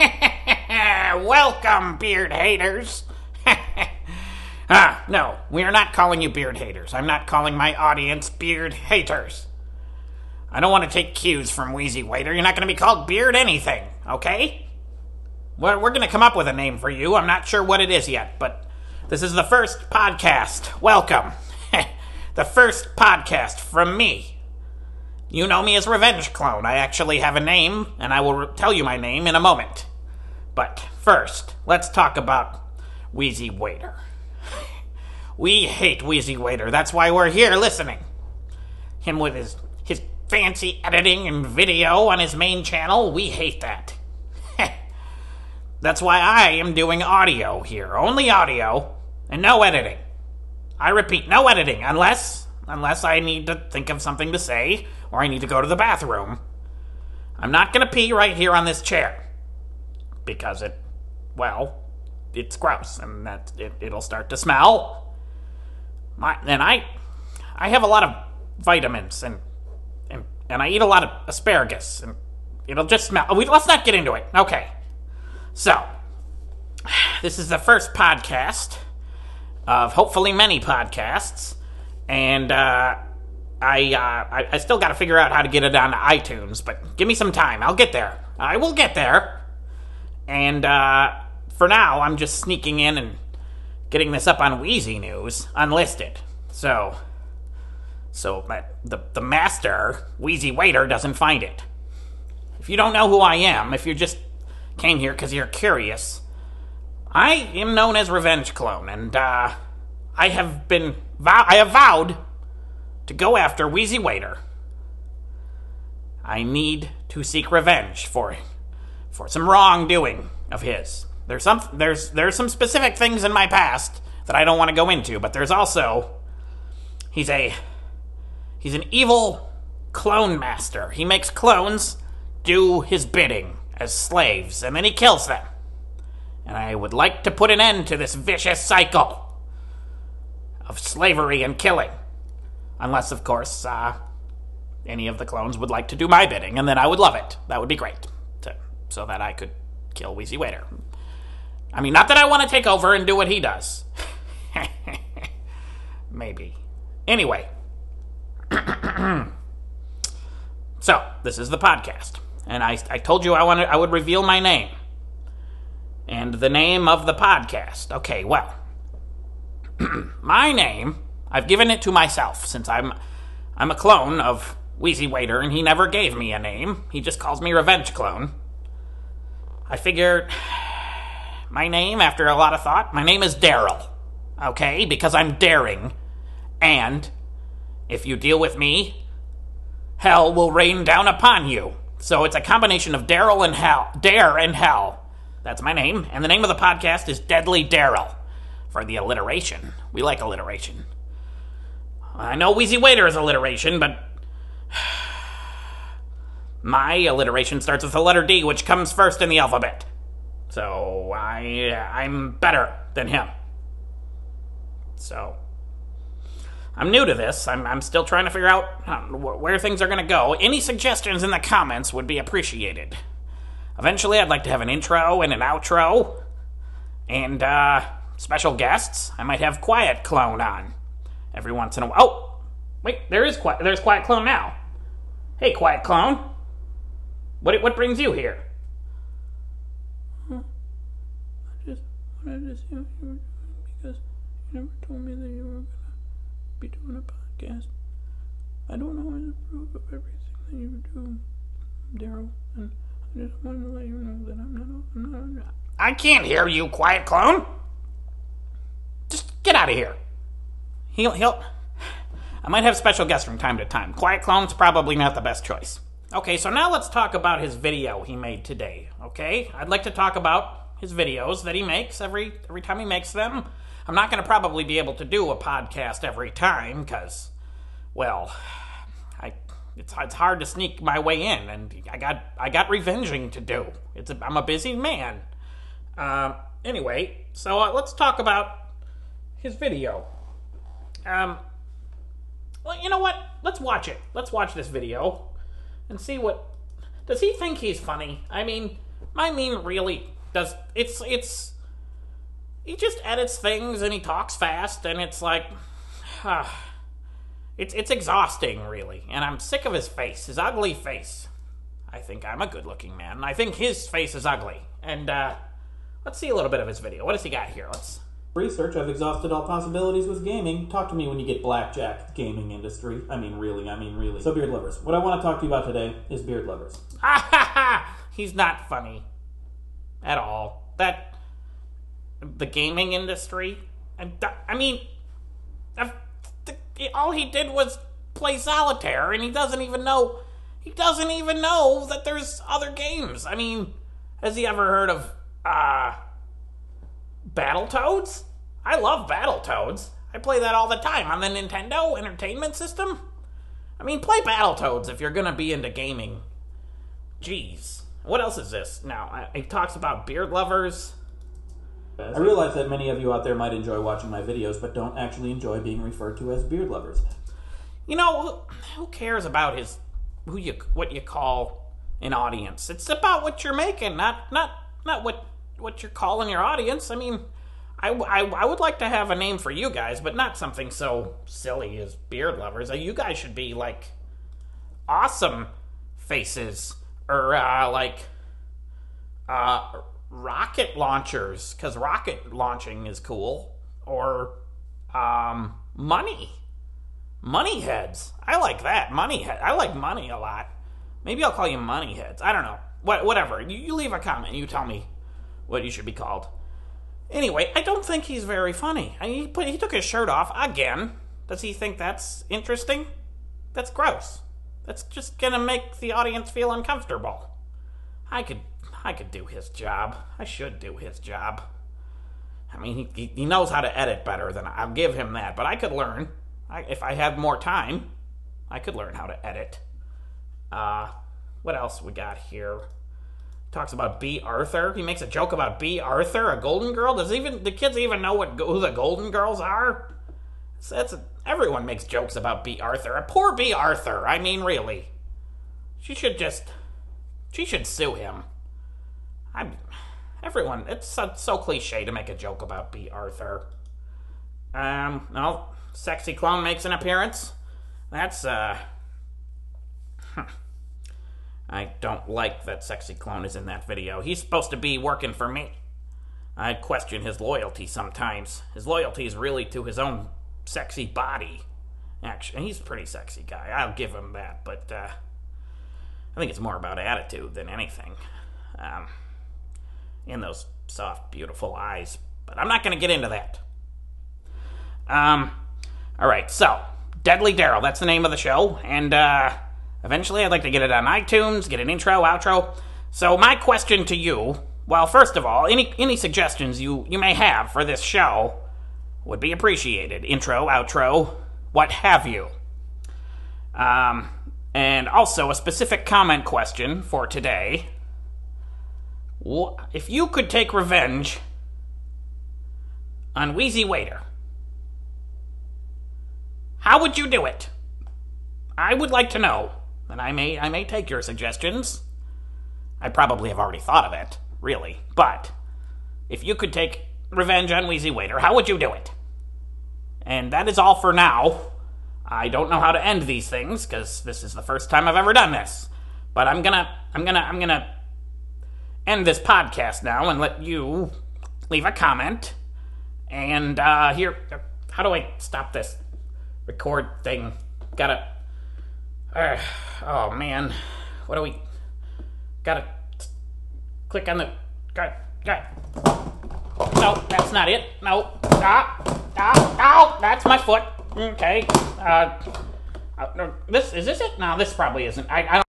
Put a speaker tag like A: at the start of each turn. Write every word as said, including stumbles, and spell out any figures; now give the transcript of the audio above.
A: Welcome, beard haters. ah, no, we are not calling you beard haters. I'm not calling my audience beard haters. I don't want to take cues from Wheezy Waiter. You're not going to be called beard anything, okay? We're, we're going to come up with a name for you. I'm not sure what it is yet, but this is the first podcast. Welcome. The first podcast from me. You know me as Revenge Clone. I actually have a name, and I will re- tell you my name in a moment. But first, let's talk about Wheezy Waiter. We hate Wheezy Waiter. That's why we're here listening. Him with his, his fancy editing and video on his main channel, we hate that. That's why I am doing audio here. Only audio, and no editing. I repeat, no editing, unless, unless I need to think of something to say, or I need to go to the bathroom. I'm not going to pee right here on this chair. Because it, well, it's gross, and that it, it'll start to smell. My, and I, I have a lot of vitamins, and and and I eat a lot of asparagus, and it'll just smell. We, let's not get into it. Okay. So, this is the first podcast of hopefully many podcasts, and uh, I, uh, I I still got to figure out how to get it on iTunes, but give me some time. I'll get there. I will get there. And uh, for now, I'm just sneaking in and getting this up on Wheezy News, unlisted. So, so that the the master, Wheezy Waiter, doesn't find it. If you don't know who I am, if you just came here because you're curious, I am known as Revenge Clone, and uh, I have been vow- I have vowed to go after Wheezy Waiter. I need to seek revenge for for some wrongdoing of his. There's some there's there's some specific things in my past that I don't want to go into, but there's also he's a he's an evil clone master. He makes clones do his bidding as slaves, and then he kills them. And I would like to put an end to this vicious cycle of slavery and killing. Unless, of course, uh, any of the clones would like to do my bidding, and then I would love it. That would be great. To, so that I could kill Wheezy Waiter. I mean, not that I want to take over and do what he does. Maybe. Anyway. So, this is the podcast. And I, I told you I wanted I would reveal my name. And the name of the podcast. Okay, well. My name, I've given it to myself since I'm I'm a clone of Wheezy Waiter, and he never gave me a name. He just calls me Revenge Clone. I figured my name, after a lot of thought, my name is Daryl. Okay, because I'm daring. And if you deal with me, hell will rain down upon you. So it's a combination of Daryl and hell. Dare and hell. That's my name. And the name of the podcast is Deadly Daryl. For the alliteration. We like alliteration. I know Wheezy Waiter is alliteration, but my alliteration starts with the letter D, which comes first in the alphabet. So I, I'm better than him. So I'm new to this. I'm, I'm still trying to figure out where things are going to go. Any suggestions in the comments would be appreciated. Eventually, I'd like to have an intro and an outro. And, uh, special guests. I might have Quiet Clone on every once in a while. Oh, wait, there is Quiet, there's Quiet Clone now. Hey, Quiet Clone. What, what brings you here?
B: Huh. I just wanted to see what you were doing because you never told me that you were going to be doing a podcast. I don't always approve of everything that you do, Daryl, and I just wanted to let you know that I'm not, I'm not,
A: I can't hear you, Quiet Clone. Just get out of here. He'll, he'll... I might have special guests from time to time. Quiet Clone's probably not the best choice. Okay, so now let's talk about his video he made today, okay? I'd like to talk about his videos that he makes every every time he makes them. I'm not going to probably be able to do a podcast every time, because, well, I it's it's hard to sneak my way in, and I got I got revenging to do. It's a, I'm a busy man. Uh, anyway, so uh, let's talk about his video. Um, well, you know what? Let's watch it. Let's watch this video and see what... Does he think he's funny? I mean, I mean, really, does it's it's he just edits things and he talks fast and it's like, uh, it's it's exhausting, really. And I'm sick of his face, his ugly face. I think I'm a good-looking man, and I think his face is ugly. And uh, let's see a little bit of his video. What does he got here? Let's.
B: Research, I've exhausted all possibilities with gaming. Talk to me when you get blackjack, gaming industry. I mean, really, I mean, really. So, beard lovers, what I want to talk to you about today is beard lovers.
A: Ha ha ha! He's not funny. At all. That. The gaming industry? I, I mean. I've, the, all he did was play solitaire, and he doesn't even know. He doesn't even know that there's other games. I mean, has he ever heard of, uh. Battletoads? I love Battletoads. I play that all the time on the Nintendo Entertainment System. I mean, play Battletoads if you're gonna be into gaming. Jeez. What else is this? Now, he talks about beard lovers.
B: I realize that many of you out there might enjoy watching my videos, but don't actually enjoy being referred to as beard lovers.
A: You know, who cares about his, who you, what you call an audience? It's about what you're making, not, not, not what, what you're calling your audience. I mean, I, I, I would like to have a name for you guys, but not something so silly as beard lovers. You guys should be like awesome faces, or uh, like uh, rocket launchers, because rocket launching is cool, or um, money. Money heads. I like that. Money head. I like money a lot. Maybe I'll call you money heads. I don't know. What, whatever. You, you leave a comment. You tell me what you should be called. Anyway, I don't think he's very funny. I mean, he, put, he took his shirt off again. Does he think that's interesting? That's gross. That's just gonna make the audience feel uncomfortable. I could, I could do his job. I should do his job. I mean, he, he knows how to edit better than I. I'll give him that. But I could learn. I, if I had more time, I could learn how to edit. Uh, what else we got here? Talks about B. Arthur. He makes a joke about B. Arthur, a Golden Girl. Does even the kids even know what who the Golden Girls are? So that's a, everyone makes jokes about B. Arthur. A poor B. Arthur. I mean, really, she should just she should sue him. I'm everyone. It's so, so cliche to make a joke about B. Arthur. Um, no. Sexy Clone makes an appearance. That's, uh... Huh. I don't like that Sexy Clone is in that video. He's supposed to be working for me. I question his loyalty sometimes. His loyalty is really to his own sexy body. Actually, he's a pretty sexy guy. I'll give him that, but, uh... I think it's more about attitude than anything. Um... In those soft, beautiful eyes. But I'm not gonna get into that. Um... Alright, so, Deadly Daryl, that's the name of the show, and uh, eventually I'd like to get it on iTunes, get an intro, outro. So my question to you, well, first of all, any any suggestions you, you may have for this show would be appreciated. Intro, outro, what have you. Um, and also a specific comment question for today. If you could take revenge on Wheezy Waiter, how would you do it? I would like to know, and I may I may take your suggestions. I probably have already thought of it, really. But if you could take revenge on Wheezy Waiter, how would you do it? And that is all for now. I don't know how to end these things because this is the first time I've ever done this. But I'm gonna I'm gonna I'm gonna end this podcast now and let you leave a comment. And uh, here, how do I stop this record thing? Gotta. Uh, oh man, what do we? Gotta click on the. Got. Got. No, that's not it. No. Ah. Ah. Ow. That's my foot. Okay. Uh. uh, This is this it? No, this probably isn't. I. I